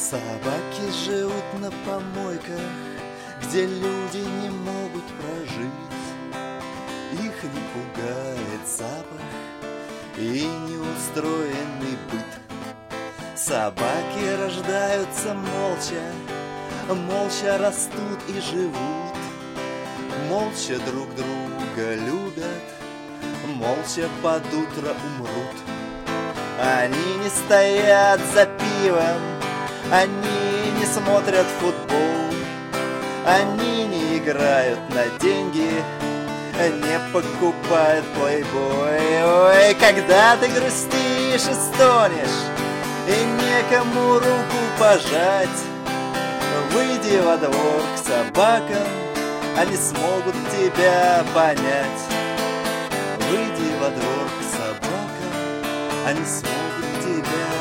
Собаки живут на помойках, где люди не могут прожить. Их не пугает запах и неустроенный быт. Собаки рождаются молча, молча растут и живут. Молча друг друга любят, молча под утро умрут. Они не стоят за пивом, они не смотрят футбол, они не играют на деньги, не покупают плейбой. Ой, когда ты грустишь и стонешь, и некому руку пожать, выйди во двор к собакам, они смогут тебя понять. Выйди во двор к собакам, они смогут тебя